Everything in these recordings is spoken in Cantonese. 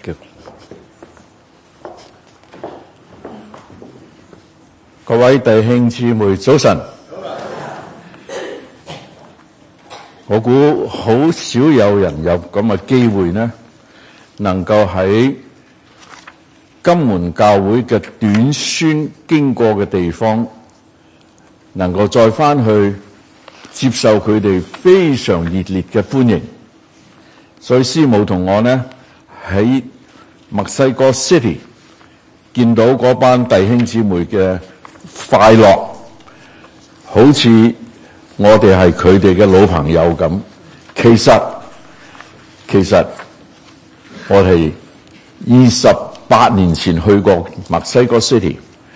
嘅。各位弟兄姊妹，早晨。我估好少有人有咁嘅機會呢，能夠喺金門教會嘅短宣經過嘅地方，能夠再翻去接受佢哋非常熱烈嘅歡迎。所以師母同我呢喺墨西哥 City 見到嗰班弟兄姊妹嘅快樂，好似我哋係佢哋嘅老朋友咁。其實我哋28年前去過墨西哥 City，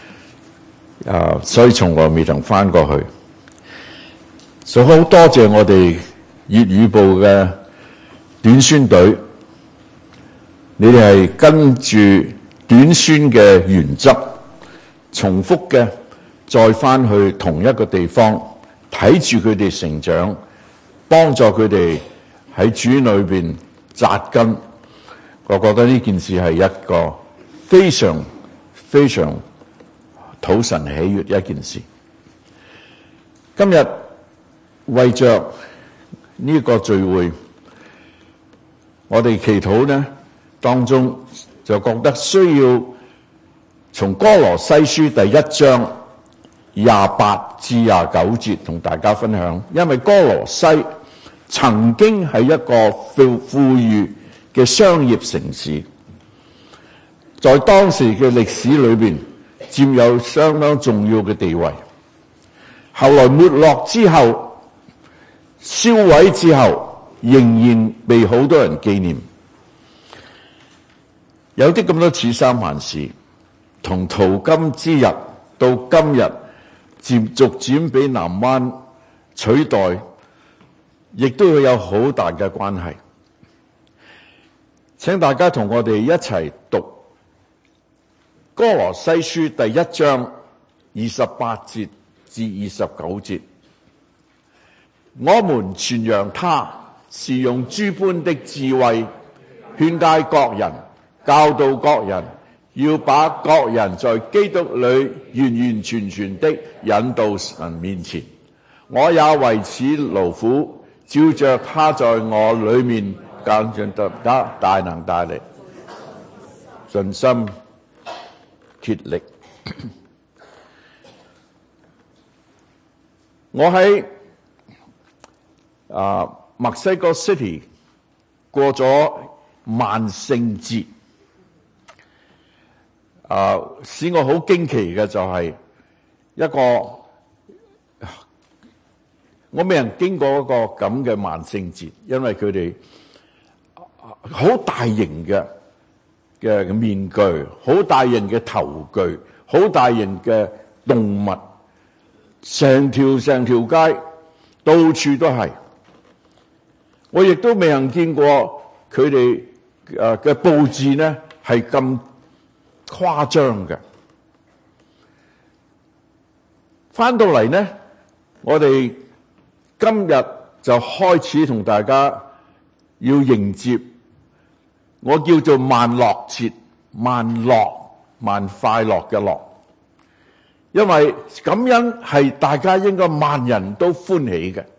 所以從來未曾翻過去。所以好多謝我哋粵語部嘅短宣隊，你哋係跟住短宣嘅原則，重複嘅再翻去同一個地方，睇住佢哋成長，幫助佢哋喺主裏邊扎根。我覺得呢件事係一個非常非常討神喜悅嘅一件事。今日為着呢個聚會，我哋祈禱呢當中就覺得需要從歌羅西書第1章28至29節同大家分享，因為歌羅西曾經係一個富裕嘅商業城市，在當時嘅歷史裏邊佔有相當重要嘅地位。後來沒落之後，燒毀之後，仍然被好多人紀念。有啲咁多似三藩市，同淘金之日到今日逐漸被南灣取代，亦都會有好大嘅關係。請大家同我哋一齊讀歌羅西書第1章28節至29節。我們傳揚他是用諸般的智慧勸誡各人，教導各人，要把各人在基督裏完完全全的引到神面前。我也為此勞苦，照着他在我裏面更進得大能大力，盡心竭力。我喺墨西哥 City 過咗萬聖節，使我好驚奇嘅就係一個我未人經過一個咁嘅萬聖節，因為佢哋好大型嘅面具，好大型嘅頭具，好大型嘅動物，成條街到處都係。我亦都未人見過佢哋嘅佈置呢係咁誇張嘅。翻到嚟呢，我哋今日就開始同大家要迎接我叫做萬樂節，萬快樂嘅樂，因為感恩係大家應該萬人都歡喜嘅，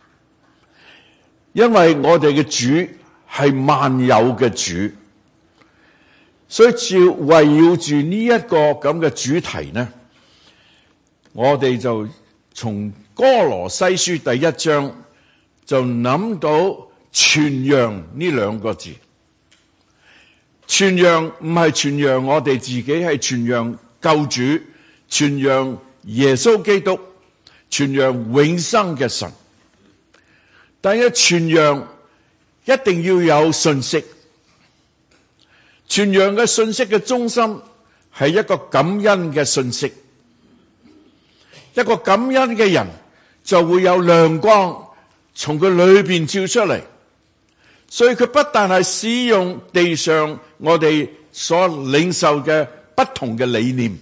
因為我哋嘅主係萬有嘅主，所以照圍繞住呢一個咁嘅主題呢，我哋就從歌羅西書第1章就諗到傳揚呢兩個字。傳揚唔係傳揚我哋自己，係傳揚救主，傳揚耶穌基督，傳揚永生嘅神。但係傳揚一定要有信息，傳揚嘅信息嘅中心係一個感恩嘅信息。一個感恩嘅人就會有亮光從佢裏邊照出嚟，所以佢不但係使用地上我哋所領受嘅不同嘅理念、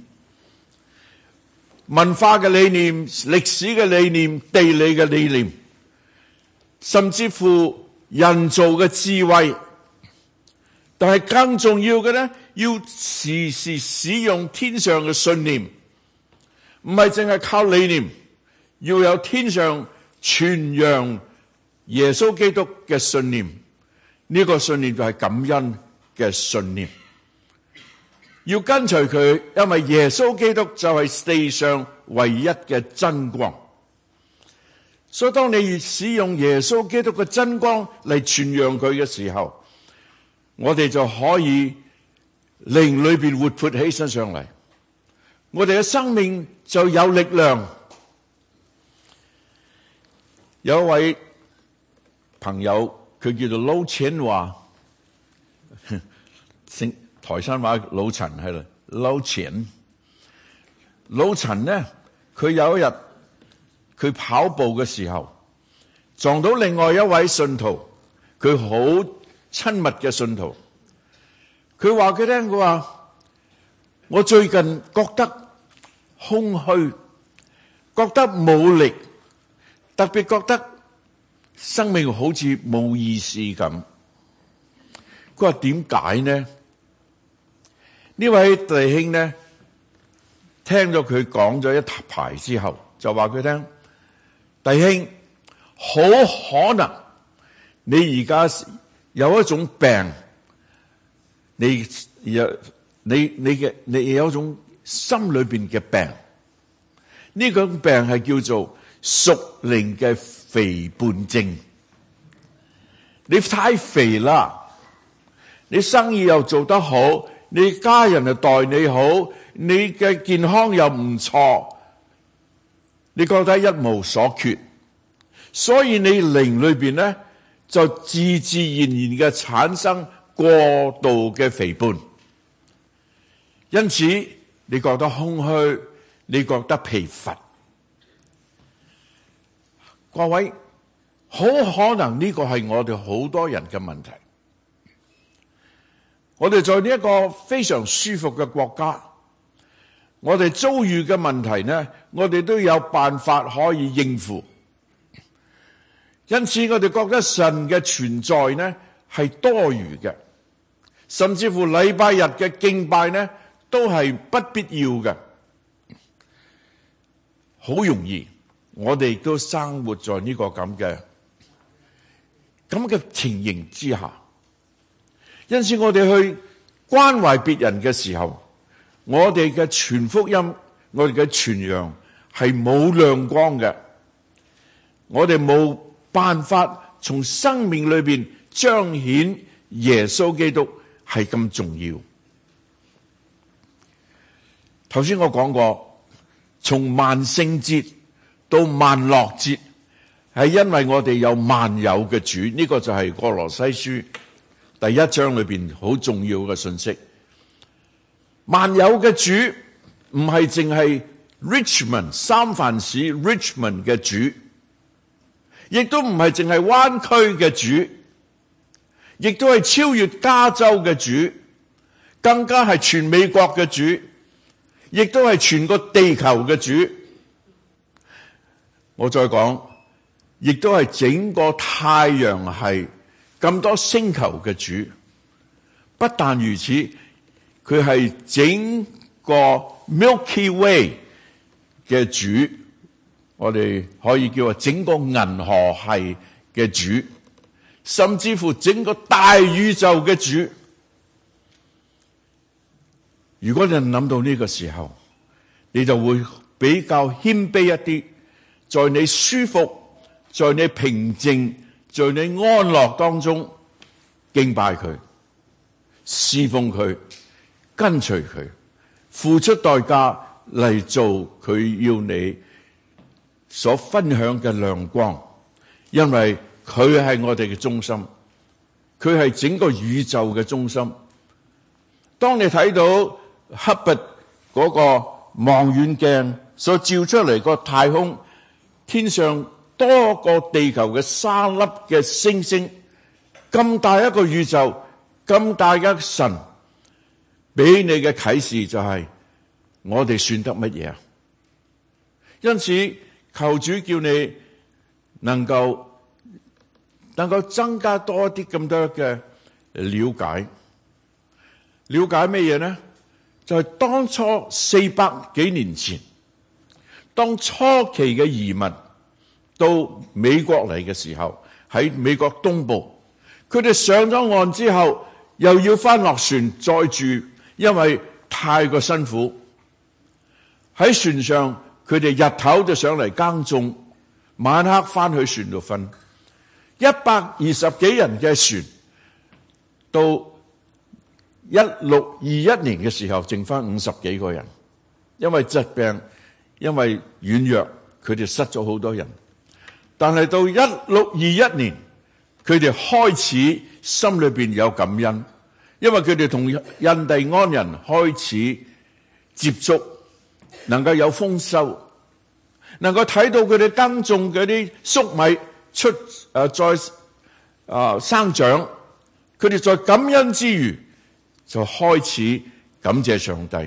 文化嘅理念、歷史嘅理念、地理嘅理念，甚至乎人造嘅智慧， 但係更重要嘅咧，要時時使用天上嘅信念，唔係淨係靠理念，要有天上傳揚耶穌基督嘅信念。呢個信念就係感恩嘅信念，要跟隨佢，因為耶穌基督就係地上唯一嘅真光。所以當你越使用耶穌基督嘅真光嚟傳揚佢嘅時候，我哋就可以靈裏邊活潑起身上嚟，我哋嘅生命就有力量。有一位朋友，佢叫做撈錢話，台山話老陳係啦，撈錢。老陳呢，佢有一日佢跑步嘅時候，撞到另外一位信徒，佢好親密嘅信徒。佢話佢聽，佢話我最近覺得空虛，覺得冇力，特別覺得生命好似冇意思咁。佢話點解呢？呢位弟兄呢，聽咗佢講咗一排之後，就話佢聽，弟兄，好可能你而家有一種病，你有一種心裏邊嘅病，呢種病係叫做屬靈嘅肥胖症。你太肥啦，你生意又做得好，你家人又待你好，你嘅健康又唔錯，你覺得一無所缺，所以你靈裏邊咧就自自然然嘅產生過度嘅肥胖，因此你覺得空虛，你覺得疲乏。各位，好可能呢個係我哋好多人嘅問題。我哋在呢一個非常舒服嘅國家，我哋遭遇嘅問題呢，我哋都有辦法可以應付。因此我哋覺得神嘅存在呢係多餘嘅，甚至乎禮拜日嘅敬拜呢都係不必要嘅。好容易我哋都生活在呢個咁嘅情形之下。因此我哋去關懷別人嘅時候，我哋嘅傳福音，我哋嘅傳揚係冇亮光嘅，我哋冇辦法從生命裏邊彰顯耶穌基督係咁重要。頭先我講過，從萬聖節到萬樂節，係因為我哋有萬有嘅主，呢個就係歌羅西書第一章裏邊好重要嘅信息。萬有嘅主唔係淨係 Richmond 三藩市 Richmond 嘅主，亦都唔係淨係灣區嘅主，亦都係超越加州嘅主，更加係全美國嘅主，亦都係全個地球嘅主。我再講，亦都係整個太陽系咁多星球嘅主。不但如此，佢係整個 Milky Way 嘅主，我哋可以叫做整個銀河系嘅主，甚至乎整個大宇宙嘅主。如果你諗到呢個時候，你就會比較謙卑一啲，在你舒服，在你平靜，在你安樂當中敬拜佢，侍奉佢，跟隨佢，付出代價嚟做佢要你所分享嘅亮光，因為佢係我哋嘅中心，佢係整個宇宙嘅中心。當你睇到赫伯嗰個望遠鏡所照出嚟個太空，天上多個地球嘅沙粒嘅星星，咁大一個宇宙，咁大嘅神，俾你嘅啟示就係我哋算得乜嘢啊？因此求主叫你能夠增加多啲咁多嘅了解， 了解咩嘢呢？就係當初400幾年前，當初期嘅移民到美國嚟嘅時候，喺美國東部，佢哋上咗岸之後，又要翻落船再住，因為太過辛苦。喺船上，佢哋日頭就上嚟耕種，晚黑翻去船度瞓。120幾人嘅船，到1621年嘅時候，剩翻50幾個人，因為疾病，因為軟弱，佢哋失咗好多人。但係到1621年，佢哋開始心裏邊有感恩，因為佢哋同印第安人開始接觸，能夠有豐收，能夠睇到佢哋耕種嗰啲粟米再生長，佢哋在感恩之餘，就開始感謝上帝。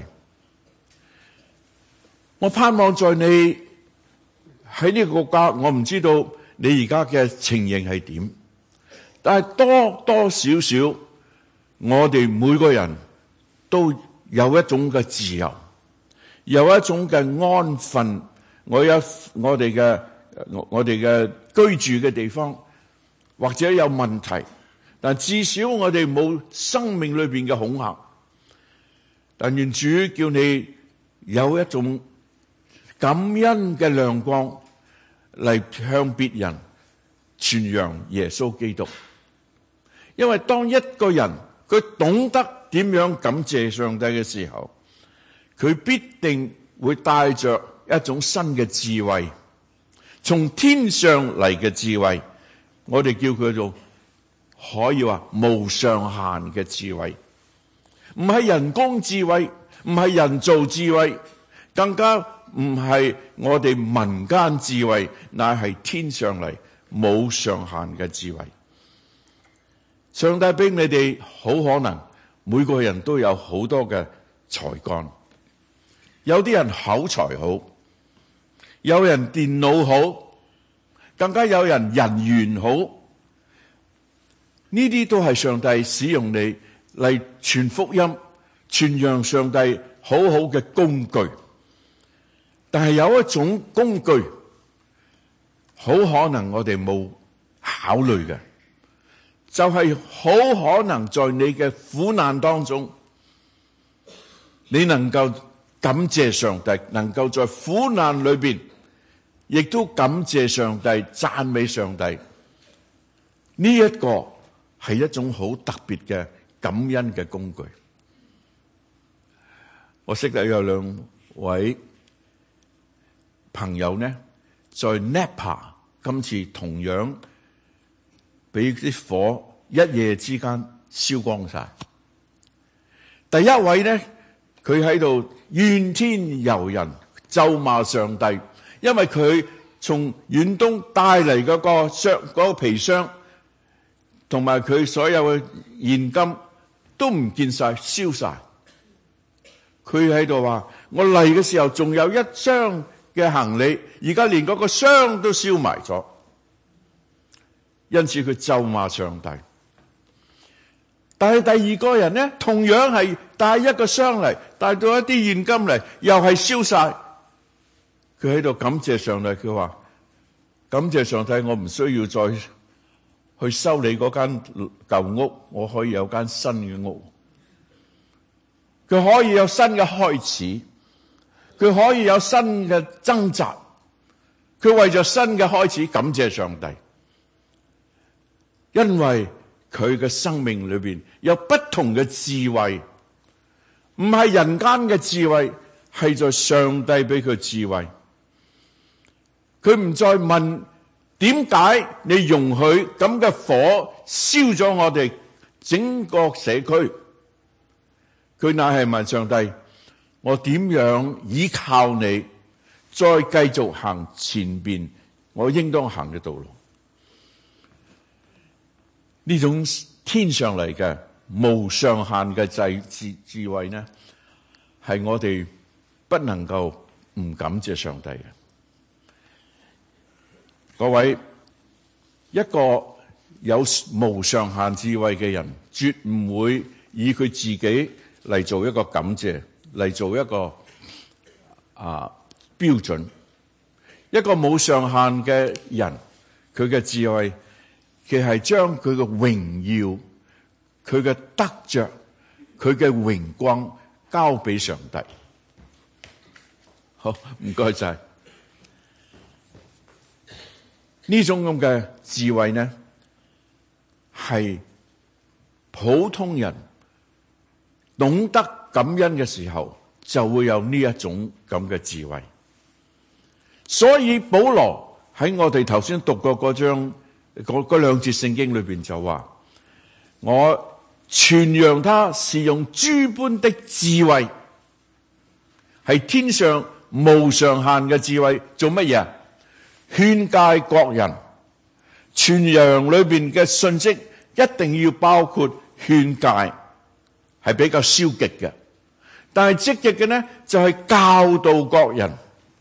我盼望在你喺呢個國家，我唔知道你而家嘅情形係點，但係多多少少，我哋每個人都有一種嘅自由，有一種嘅安分。我哋嘅居住嘅地方或者有問題，但至少我哋冇生命裏邊嘅恐嚇。但願主叫你有一種感恩嘅亮光嚟向別人傳揚耶穌基督。因為當一個人佢懂得點樣感謝上帝嘅時候，佢必定會帶着一種新嘅智慧，從天上嚟嘅智慧，我哋叫佢做可以話無上限嘅智慧，唔係人工智慧，唔係人造智慧，更加唔係我哋民間智慧，乃係天上嚟冇上限嘅智慧。上帝俾你哋好可能每個人都有好多嘅才幹，有啲人口才好，有人電腦好，更加有人人緣好。呢啲都係上帝使用你嚟傳福音、傳揚上帝好好嘅工具。但係有一種工具，好可能我哋冇考慮嘅，就係好可能在你嘅苦難當中，你能夠感謝上帝，能夠在苦難裏邊亦都感謝上帝、讚美上帝。呢一個係一種好特別嘅感恩嘅工具。我識得有兩位朋友呢，在 Napa 今次同樣俾啲火一夜之間燒光晒。第一位呢，佢喺度怨天尤人，咒罵上帝，因為佢從遠東帶嚟嗰個皮箱，同埋佢所有嘅現金都唔見晒，燒晒。佢喺度話：我嚟嘅時候仲有一箱嘅行李，而家連嗰個箱都燒埋咗。因此佢咒罵上帝。但係第二個人呢，同樣係帶一個箱嚟，帶到一啲現金嚟，又係燒晒。佢喺度感謝上帝，佢話：感謝上帝，我唔需要再去修理嗰間舊屋，我可以有間新嘅屋。佢可以有新嘅開始，佢可以有新嘅掙扎，佢為咗新嘅開始感謝上帝，因為佢嘅生命裏邊有不同嘅智慧，唔係人間嘅智慧，係在上帝俾佢智慧。佢唔再問點解你容許咁嘅火燒咗我哋整個社區，佢乃係問上帝：我點樣依靠你，再繼續行前邊我應當行嘅道路？呢種天上嚟嘅無上限嘅智慧呢，係我哋不能夠唔感謝上帝嘅。各位，一個有無上限智慧嘅人，絕唔會以佢自己嚟做一個感謝，嚟做一個標準。一個冇上限嘅人，佢嘅智慧，佢係將佢嘅榮耀、佢嘅得着、佢嘅榮光交俾上帝。好，唔該晒。呢種咁嘅智慧呢，係普通人懂得感恩嘅時候，就會有呢一種咁嘅智慧。所以保羅喺我哋頭先讀過嗰兩節聖經裏邊就話：我傳揚他是用諸般的智慧，係天上無上限嘅智慧，做乜嘢？勸誡各人。傳揚裏邊嘅信息一定要包括勸誡，係比較消極嘅。但係積極嘅呢，就係教導各人，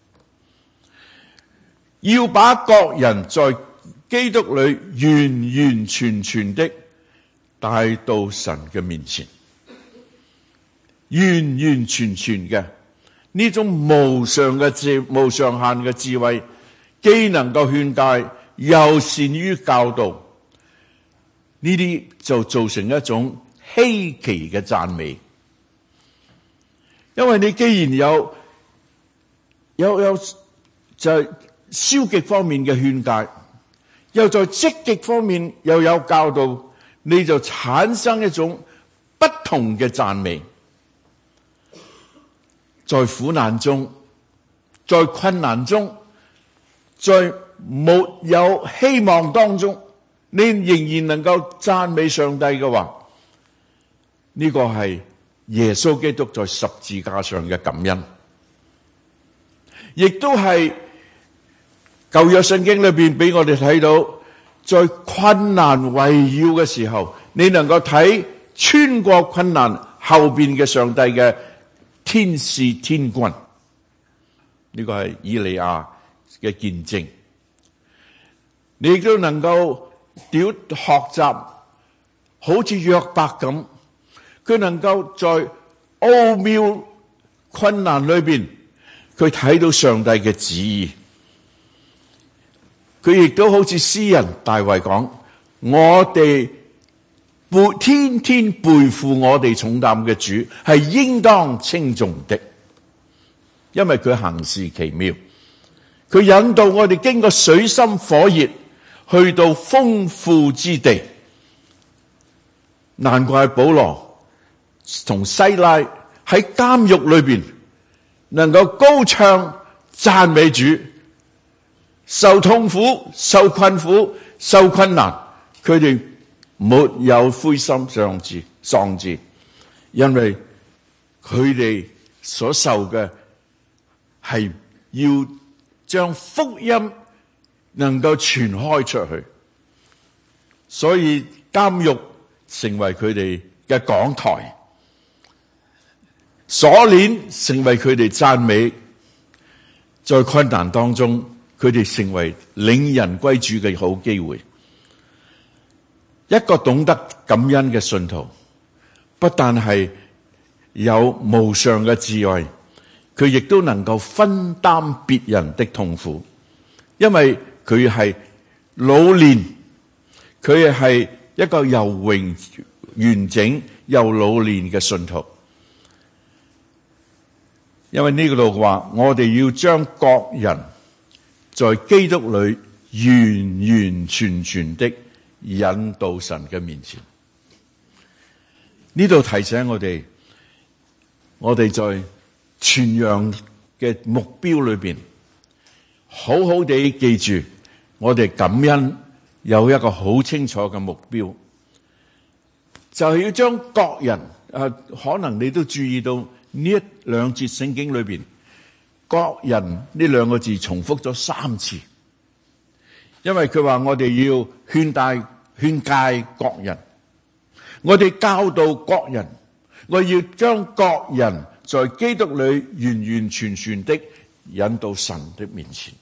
要把各人在基督裏完完全全的帶到神嘅面前。完完全全嘅呢種無上限嘅智慧，既能夠勸誡，又善於教導，呢啲就造成一種稀奇嘅讚美。因為你既然有就係消極方面嘅勸誡，又在積極方面又有教導，你就產生一種不同嘅讚美。在苦難中，在困難中，在沒有希望當中，你仍然能夠讚美上帝嘅話，呢個係耶穌基督在十字架上嘅感恩，亦都係舊約聖經裏邊俾我哋睇到，在困難圍繞嘅時候，你能夠睇穿過困難後邊嘅上帝嘅天使天軍，呢個係以利亞嘅見證。你亦都能夠學習，好似約伯咁，佢能夠在奧妙困難裏邊，佢睇到上帝嘅旨意。佢亦都好似詩人大衛講：我哋天天背負我哋重擔嘅主，係應當稱頌的，因為佢行事奇妙，佢引導我哋經過水深火熱，去到豐富之地。難怪保羅同西拉喺監獄裏邊能夠高唱讚美主，受痛苦、受困苦、受困難，佢哋沒有灰心喪志，因為佢哋所受嘅係要將福音能夠傳開出去，所以監獄成為佢哋嘅講台，鎖鏈成為佢哋讚美，在困難當中，佢哋成為領人歸主嘅好機會。一個懂得感恩嘅信徒，不但係有無上嘅智慧，佢亦都能夠分擔別人的痛苦，因為佢係老練，佢係一個又完整又老練嘅信徒。因為呢個度話，我哋要將各人在基督裏完完全全的引到神嘅面前。呢度提醒我哋在傳揚嘅目標裏邊，好好地記住，我哋感恩有一個好清楚嘅目標，就係要將各人可能你都注意到呢一兩節聖經裏邊，各人呢兩個字重複咗3次，因為佢話我哋要勸誡各人，我哋教導各人，我要將各人在基督裏完完全全的引到神的面前。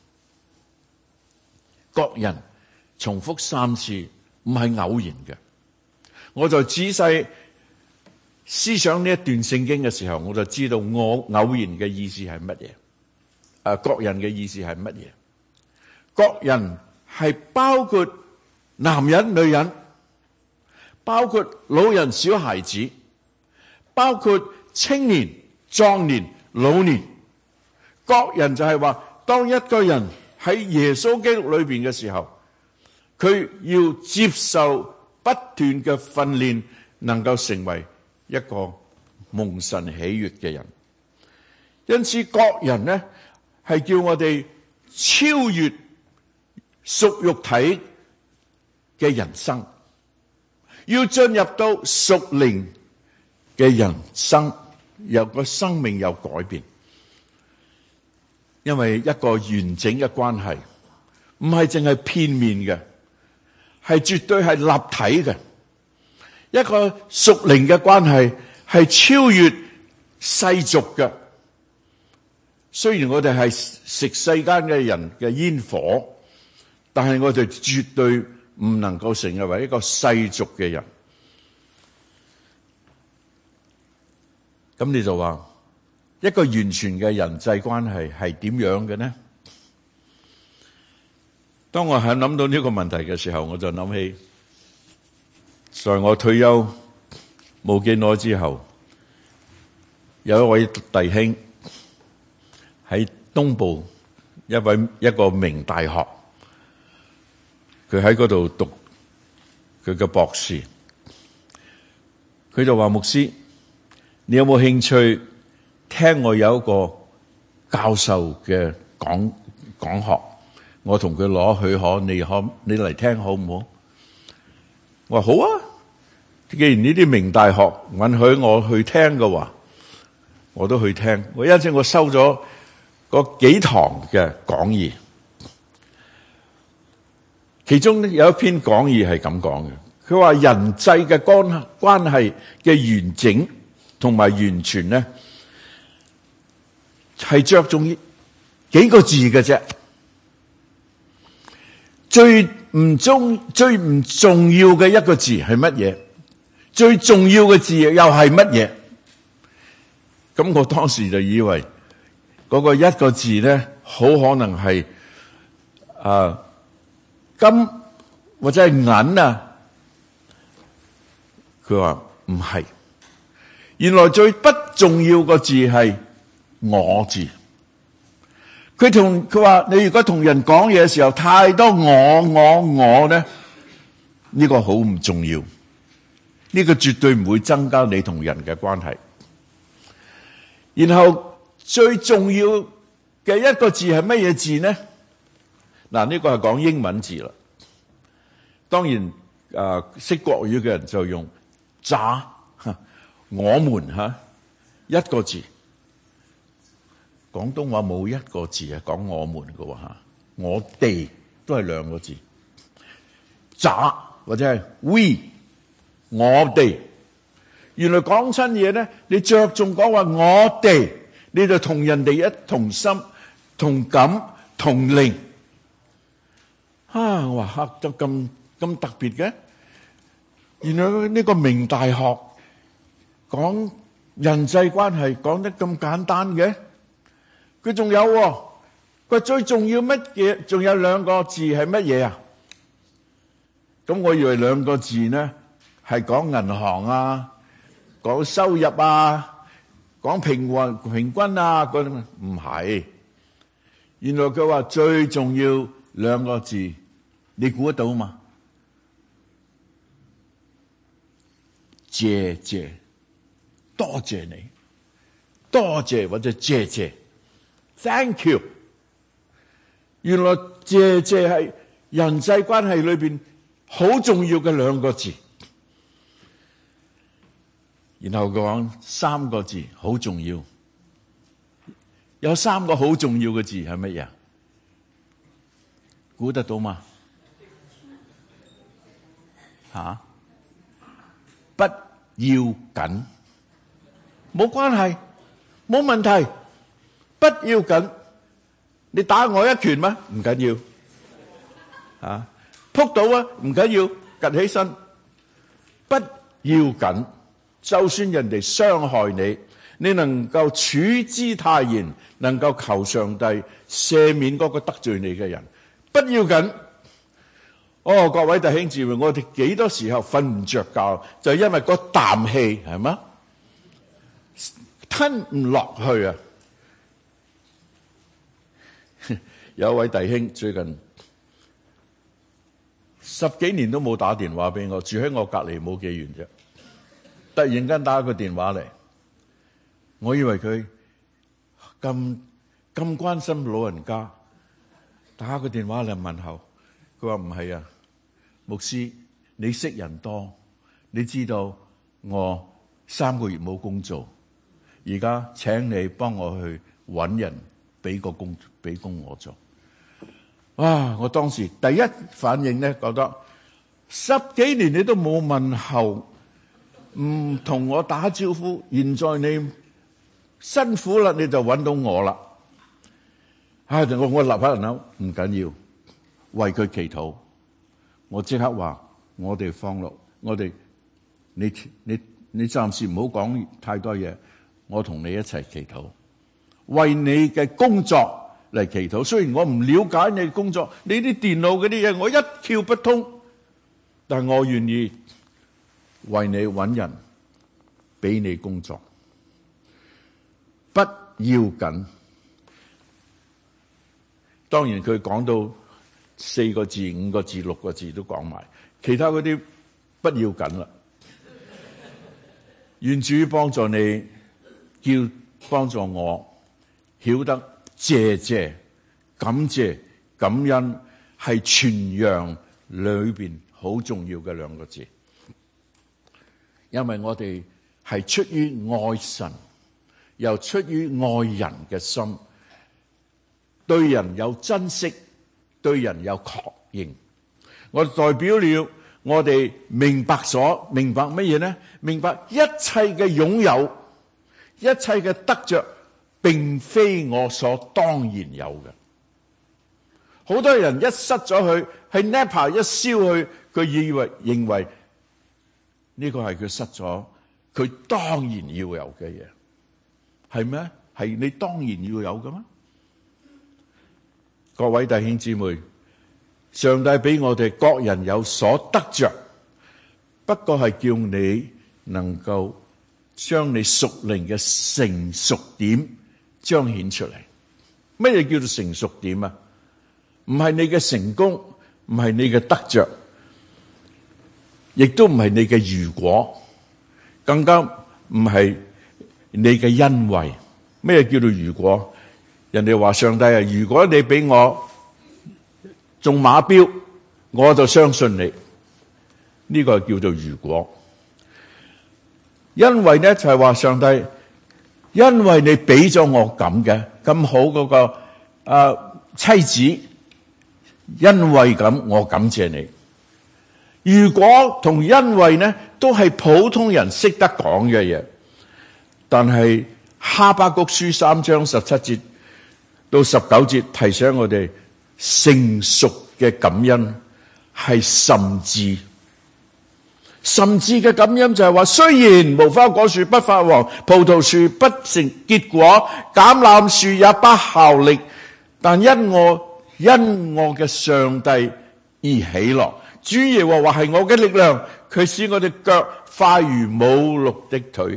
各人重複3次，唔係偶然嘅。我就仔細思想呢一段聖經嘅時候，我就知道我偶然嘅意思係乜嘢，各人嘅意思係乜嘢。各人係包括男人、女人，包括老人、小孩子，包括青年、壯年、老年。各人就係話，當一個人喺耶穌基督裏邊嘅時候，佢要接受不斷嘅訓練，能夠成為一個蒙神喜悅嘅人。因此各人呢係叫我哋超越屬肉體嘅人生，要進入到屬靈嘅人生，有個生命有改變。因為一個完整嘅關係唔係淨係片面嘅，係絕對係立體嘅。一個屬靈嘅關係係超越世俗嘅。雖然我哋係食世間嘅人嘅煙火，但係我哋絕對唔能夠成為一個世俗嘅人。咁你就話，一個完全嘅人際關係係點樣嘅呢？當我係諗到呢個問題嘅時候，我就諗起，在我退休冇幾耐之後，有一位弟兄喺東部一個名大學，佢喺嗰度讀佢嘅博士，佢就話：牧師，你有冇興趣聽我有一個教授嘅講學？我同佢攞許可，你嚟聽好唔好？我話好啊，既然呢啲名大學允許我去聽嘅話，我都去聽。我因此我收咗嗰幾堂嘅講義，其中有一篇講義係咁講嘅，佢話人際嘅關係嘅完整同埋完全咧，係着重幾個字嘅啫。最唔重要嘅一個字係乜嘢？最重要嘅字又係乜嘢？咁我當時就以為嗰個一個字咧，好可能係金或者係銀啊。佢話唔係，原來最不重要個字係我字。佢話你如果同人講嘢嘅時候太多我咧，呢個好唔重要，呢個絕對唔會增加你同人嘅關係。然後最重要嘅一個字係乜嘢字呢？嗱，呢個係講英文字啦。當然識國語嘅人就用渣，我們一個字。廣東話冇一個字係講我們嘅喎，我哋都係兩個字，渣或者係 we， 我哋。原來講親嘢咧，你着重講話我哋，你就同人哋一同心、同感、同靈。我話嚇得咁特別嘅，原來呢個名大學講人際關係講得咁簡單嘅。佢仲有佢最重要乜嘢？仲有兩個字係乜嘢啊？咁我以為兩個字呢係講銀行啊，講收入啊，講平均啊嗰啲，唔係。原來佢話最重要兩個字，你估得到嘛？謝謝，多謝你，多謝或者謝謝。Thank you。原來謝謝係人際關係裏邊好重要嘅兩個字。然後佢講三個字好重要，有三個好重要嘅字係乜嘢？估得到嗎？不要緊，冇關係，冇問題。不要緊，你打我一拳嗎？唔緊要，撲到啊，唔緊要，趌起身。不要緊， 就算人哋傷害你，你能夠處之泰然，能夠求上帝赦免嗰個得罪你嘅人，不要緊。各位弟兄姊妹，我哋幾多時候瞓唔着覺，就因為嗰啖氣係嘛，吞唔落去啊！有一位弟兄最近10幾年都冇打電話俾我，住喺我隔離冇幾遠啫，突然間打個電話嚟，我以為佢咁關心老人家，打個電話嚟問候，佢話唔係啊，牧師，你識人多，你知道我3個月冇工做，而家請你幫我去搵人俾工我做。哇！我當時第一反應咧，覺得10幾年你都冇問候，唔同我打招呼，現在你辛苦啦，你就搵到我啦。我立刻諗，唔緊要，為佢祈禱。我即刻話：我哋方樂，你暫時唔好講太多嘢，我同你一齊祈禱，為你嘅工作嚟祈禱。雖然我唔了解你嘅工作，你啲電腦嗰啲嘢我一竅不通，但我願意為你搵人俾你工作。不要緊。當然佢講到4個字、5個字、6個字都講埋，其他嗰啲不要緊啦。願主幫助你，幫助我曉得謝謝、感謝、感恩係傳揚裏邊好重要嘅2個字，因為我哋係出於愛神，又出於愛人嘅心，對人有珍惜，對人有確認。我代表了我哋明白乜嘢呢？明白一切嘅擁有，一切嘅得着，並非我所當然有嘅。好多人一失咗佢，係 NAPA 一燒去，佢認為呢個係佢失咗，佢當然要有嘅嘢，係咩？係你當然要有嘅咩？各位弟兄姊妹，上帝俾我哋各人有所得着，不過係叫你能夠將你屬靈嘅成熟點彰顯出嚟。乜嘢叫做成熟點啊？唔係你嘅成功，唔係你嘅得着，亦都唔係你嘅如果，更加唔係你嘅恩惠。咩叫做如果？人哋話上帝啊，如果你俾我中馬標，我就相信你。呢個叫做如果。因為咧就係話上帝，因為你俾咗我咁好嗰個妻子，因為咁我感謝你。如果同因為呢都係普通人識得講嘅嘢，但係哈巴谷書3章17節到19節提醒我哋，成熟嘅感恩係甚至嘅感恩就係話，雖然無花果樹不發黃，葡萄樹不成結果，橄欖樹也不效力，但因我嘅上帝而喜樂。主耶和華係我嘅力量，佢使我哋腳快如母鹿的腿，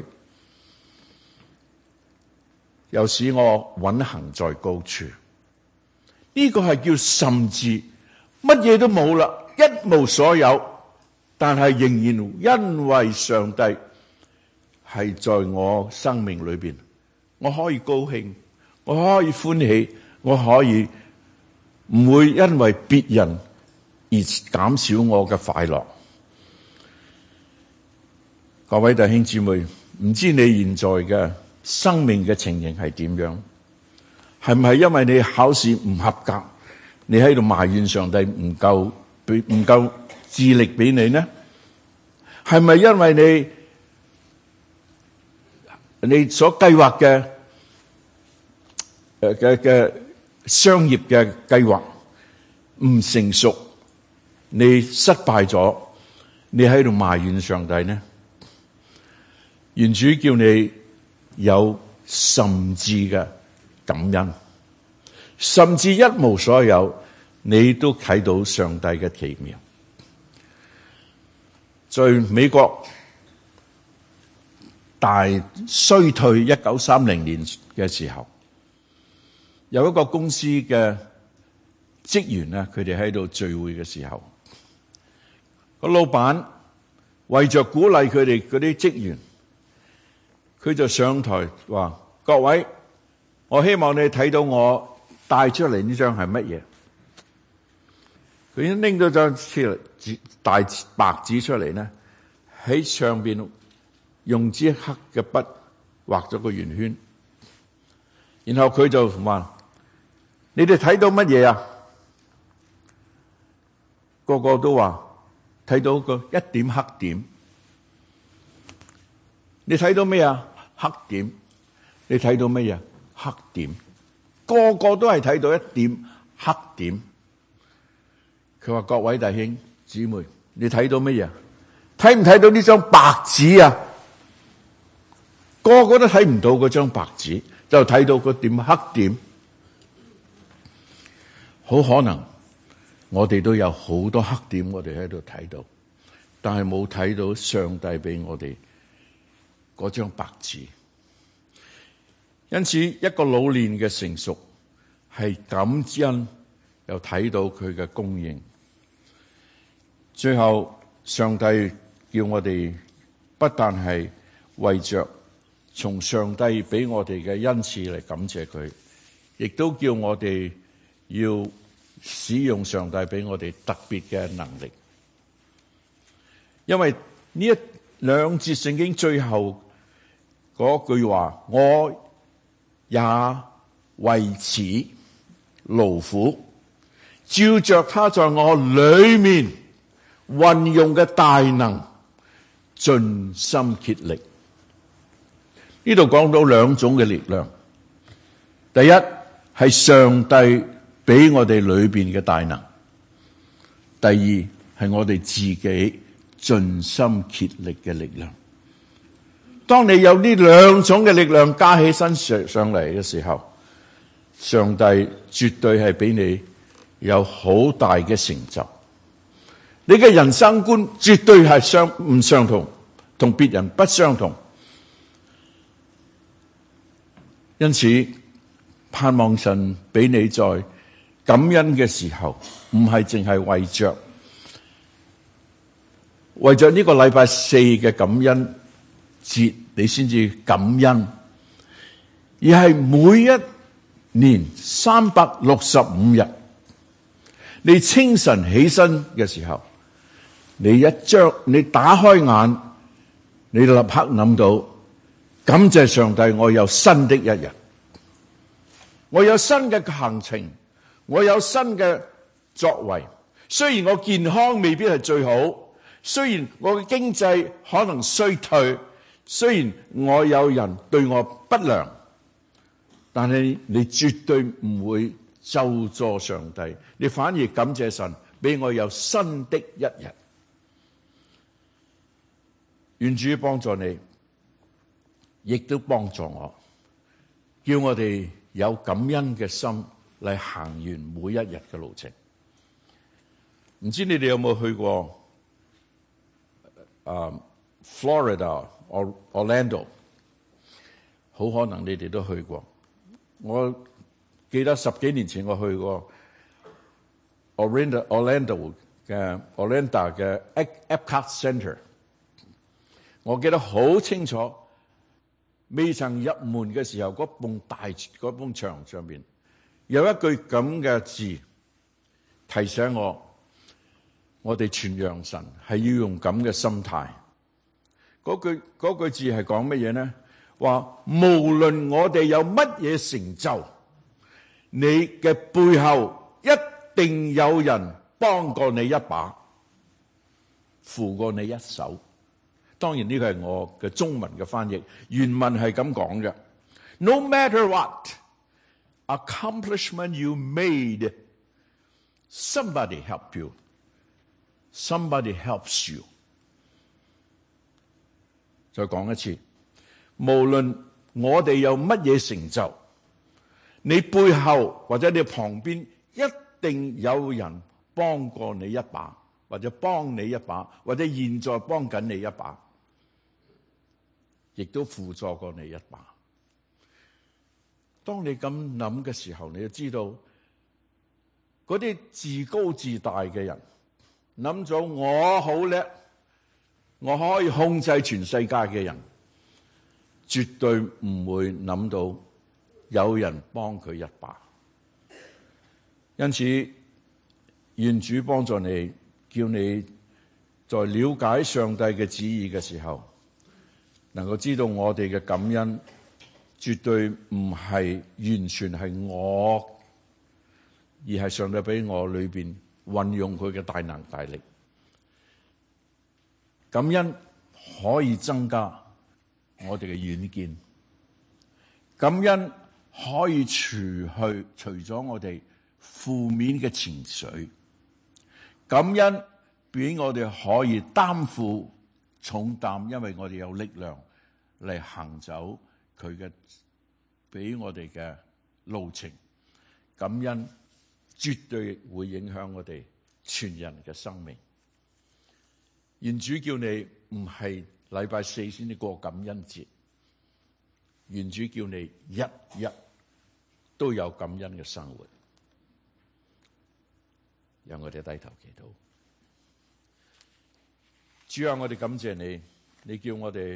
又使我穩行在高處。呢個係叫甚至，乜嘢都冇啦，一無所有，但係仍然因為上帝係在我生命裏邊，我可以高興，我可以歡喜，我可以唔會因為別人而減少我嘅快樂。各位弟兄姊妹，唔知你現在嘅生命嘅情形係點樣？係唔係因為你考試唔合格，你喺度埋怨上帝唔夠智力俾你呢？係咪因為你所計劃嘅商業嘅計劃唔成熟，你失敗咗，你喺度埋怨上帝呢？ 願主叫你有甚至嘅感恩，甚至一無所有，你都睇到上帝嘅奇妙。在美國大衰退1930年嘅時候，有一個公司嘅職員啊，佢哋喺度聚會嘅時候，個老闆為着鼓勵佢哋嗰啲職員，佢就上台話：各位，我希望你睇到我帶出嚟呢張係乜嘢？佢已經拎咗張大白紙出嚟咧，喺上邊用支黑嘅筆畫咗個圓圈，然後佢就話：你哋睇到乜嘢啊？個個都話睇到個一點黑點。你睇到咩啊？黑點。你睇到乜嘢？黑點。個個都係睇到一點黑點。佢話：各位弟兄姊妹，你睇到乜嘢？睇唔睇到呢張白紙啊？個個都睇唔到嗰張白紙，就睇到個點黑點。好可能我哋都有好多黑點，我哋喺度睇到，但係冇睇到上帝俾我哋嗰張白紙。因此，一個老練嘅成熟係感恩，又睇到佢嘅供應。最後，上帝叫我哋不但係為着從上帝俾我哋嘅恩賜嚟感謝佢，亦都叫我哋要使用上帝俾我哋特別嘅能力。因為呢兩節聖經最後嗰句話，我也為此勞苦，照着他在我裏面運用嘅大能，盡心竭力。呢度講到兩種嘅力量，第一係上帝俾我哋裏邊嘅大能，第二係我哋自己盡心竭力嘅力量。當你有呢兩種嘅力量加起身上嚟嘅時候，上帝絕對係俾你有好大嘅成就。你嘅人生觀絕對係唔相同，同別人不相同。因此，盼望神俾你在感恩嘅時候，唔係淨係為着呢個禮拜四嘅感恩節，你先至感恩，而係每一年365日，你清晨起身嘅時候，你打開眼，你立刻諗到，感謝上帝，我有新的一日，我有新嘅行程，我有新嘅作為。雖然我健康未必係最好，雖然我嘅經濟可能衰退，雖然我有人對我不良，但係你絕對唔會咒詛上帝，你反而感謝神俾我有新的一日。願主幫助你，亦都幫助我，叫我哋有感恩嘅心嚟行完每一日嘅路程。唔知你哋有冇去過Florida Orlando？ 好可能你哋都去過。我記得10幾年前我去過 Orlando 嘅 Epcot Center。我記得好清楚，未曾入門嘅時候，嗰埲牆上面有一句咁嘅字提醒我哋傳揚神係要用咁嘅心態。嗰句字係講乜嘢呢？話無論我哋有乜嘢成就，你嘅背後一定有人幫過你一把，扶過你一手。當然呢個係我嘅中文嘅翻譯，原文係咁講嘅。No matter what accomplishment you made, somebody helped you. Somebody helps you. 再講一次無論我哋有乜嘢成就，你背後或者你旁邊一定有人幫過你一把，或者幫你一把，或者現在幫緊你一把，亦都輔助過你一把。當你咁諗嘅時候，你就知道嗰啲自高自大嘅人諗咗我好叻，我可以控制全世界嘅人，絕對唔會諗到有人幫佢一把。因此，願主幫助你，叫你在了解上帝嘅旨意嘅時候，能夠知道我哋嘅感恩絕對唔係完全係我，而係上帝俾我裏邊運用佢嘅大能大力。感恩可以增加我哋嘅遠見，感恩可以除咗我哋負面嘅情緒，感恩俾我哋可以擔負重擔，因為我哋有力量嚟行走佢嘅俾我哋嘅路程。感恩絕對會影響我哋全人嘅生命。願主叫你唔係禮拜四先至過感恩節，願主叫你日日都有感恩嘅生活。讓我哋低頭祈禱。主啊，我哋感謝你，你叫我哋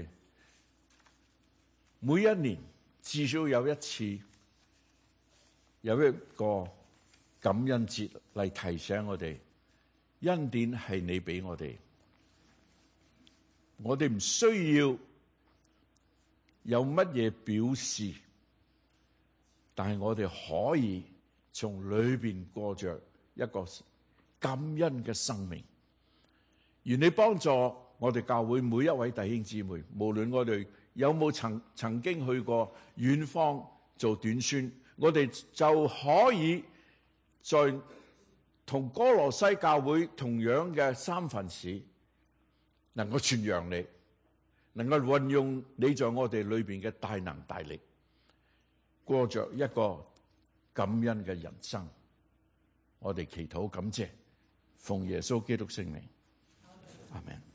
每一年至少有一次，有一個感恩節嚟提醒我哋，恩典係你俾我哋，我哋唔需要有乜嘢表示，但係我哋可以從裏邊過着一個感恩嘅生命。願你幫助我哋教會每一位弟兄姊妹，無論我哋有冇曾經去過遠方做短宣，我哋就可以在同歌羅西教會同樣嘅三藩市，能夠傳揚你，能夠運用你在我哋裏邊嘅大能大力，過着一個感恩嘅人生。我哋祈禱感謝，奉耶穌基督聖名，阿們。